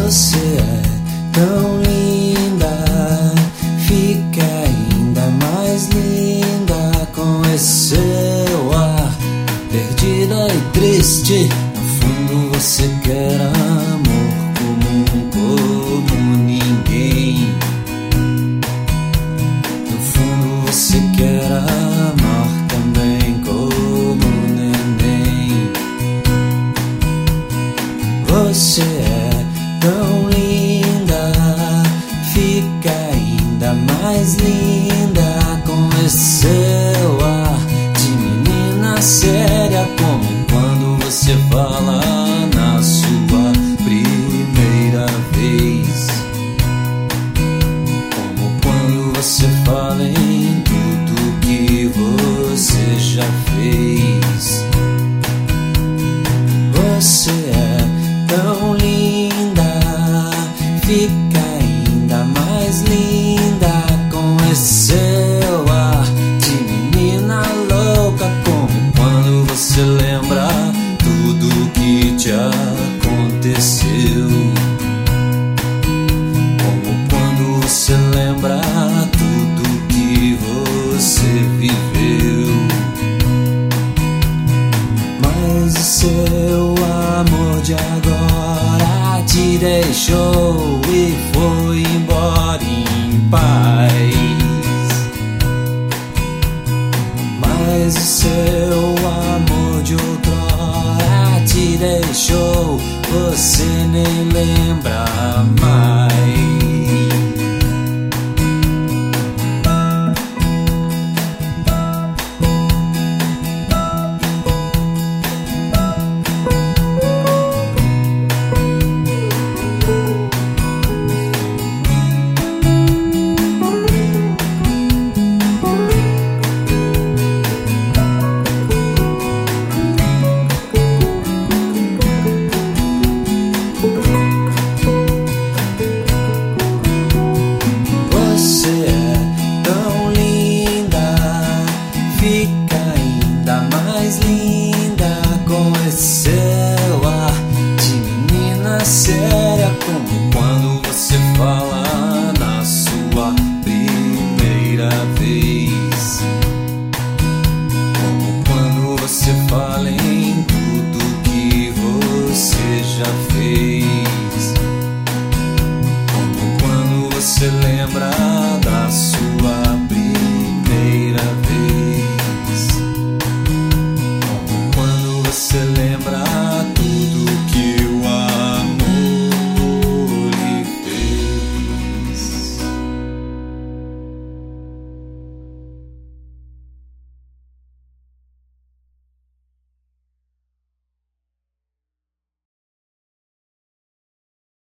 Você é tão linda, fica ainda mais linda com esse seu ar. Perdida e triste, no fundo você quer amor como ninguém. No fundo você quer amar também como neném. Você é tão linda, fica ainda mais linda com esse seu ar de menina séria, como quando você fala na sua primeira vez, como quando você fala em tudo que você já fez. Você é tão linda, fica ainda mais linda com esse seu ar de menina louca, como quando você lembra tudo que te aconteceu, como quando você lembra tudo que você viveu. Mas o seu amor de agora te deixou e foi embora em paz. Mas o seu amor de outrora te deixou, você nem lembra mais. Fica ainda mais linda com esse seu ar de menina séria, como quando você fala na sua primeira vez, como quando você fala em tudo que você já fez, como quando você lembra da sua primeira vez. Você lembra